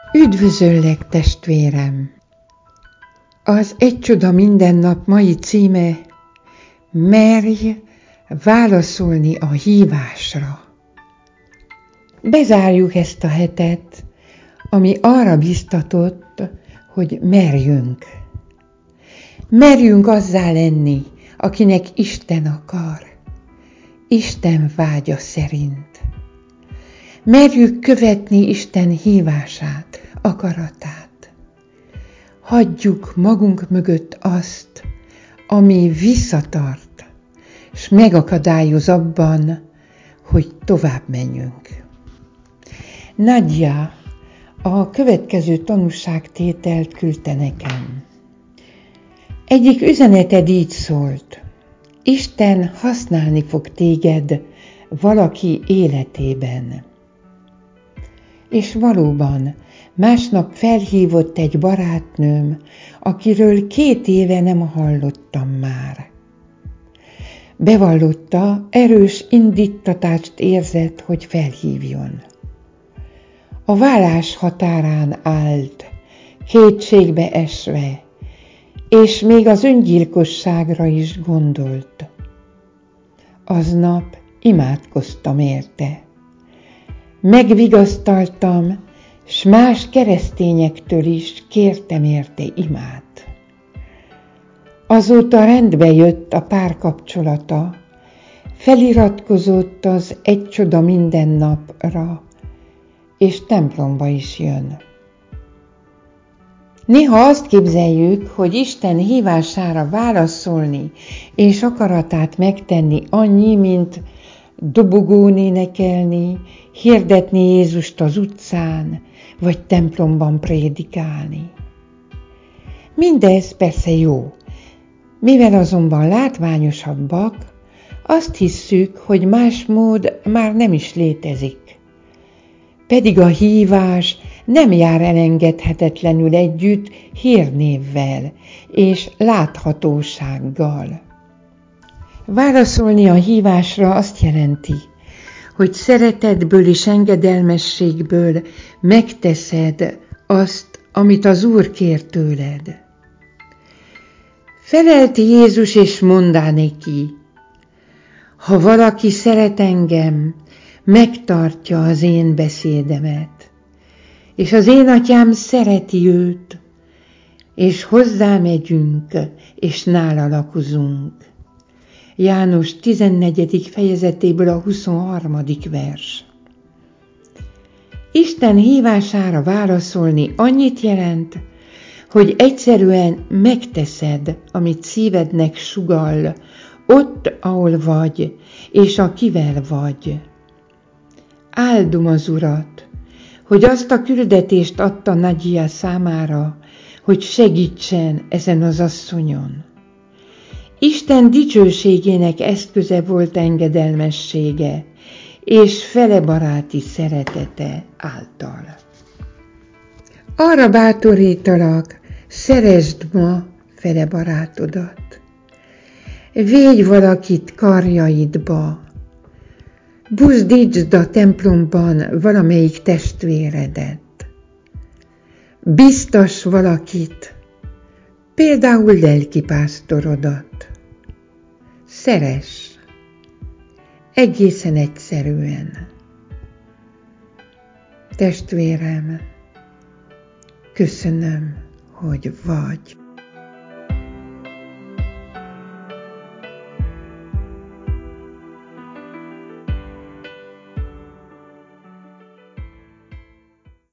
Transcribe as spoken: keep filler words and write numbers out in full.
Üdvözöllek, testvérem! Az Egy csoda minden nap mai címe: merj válaszolni a hívásra. Bezárjuk ezt a hetet, ami arra biztatott, hogy merjünk. Merjünk azzá lenni, akinek Isten akar, Isten vágya szerint. Merjük követni Isten hívását, akaratát. Hagyjuk magunk mögött azt, ami visszatart, s megakadályoz abban, hogy tovább menjünk. Nadja a következő tanúságtételt küldte nekem. Egyik üzeneted így szólt: Isten használni fog téged valaki életében. És valóban, másnap felhívott egy barátnőm, akiről két éve nem hallottam már. Bevallotta, erős indíttatást érzett, hogy felhívjon. A válás határán állt, kétségbe esve, és még az öngyilkosságra is gondolt. Aznap imádkoztam érte. Megvigasztaltam, s más keresztényektől is kértem érte imát. Azóta rendbe jött a párkapcsolata, feliratkozott az Egy csoda minden napra, és templomba is jön. Néha azt képzeljük, hogy Isten hívására válaszolni és akaratát megtenni annyi, mint dobogón énekelni, hirdetni Jézust az utcán, vagy templomban prédikálni. Mindez persze jó, mivel azonban látványosabbak, azt hisszük, hogy más mód már nem is létezik. Pedig a hívás nem jár elengedhetetlenül együtt hírnévvel és láthatósággal. Válaszolni a hívásra azt jelenti, hogy szeretetből és engedelmességből megteszed azt, amit az Úr kér tőled. Felelte Jézus és mondá neki: ha valaki szeret engem, megtartja az én beszédemet, és az én atyám szereti őt, és hozzámegyünk, és nála lakozunk. János tizennegyedik fejezetéből a huszonharmadik vers. Isten hívására válaszolni annyit jelent, hogy egyszerűen megteszed, amit szívednek sugall, ott, ahol vagy, és akivel vagy. Áldom az Urat, hogy azt a küldetést adta Nadja számára, hogy segítsen ezen az asszonyon. Isten dicsőségének eszköze volt engedelmessége, és fele baráti szeretete által. Arra bátorítalak, szeresd ma fele barátodat. Védj valakit karjaidba. Buzdítsd a templomban valamelyik testvéredet. Biztass valakit, például lelkipásztorodat. Szeress, egészen egyszerűen. Testvérem, köszönöm, hogy vagy.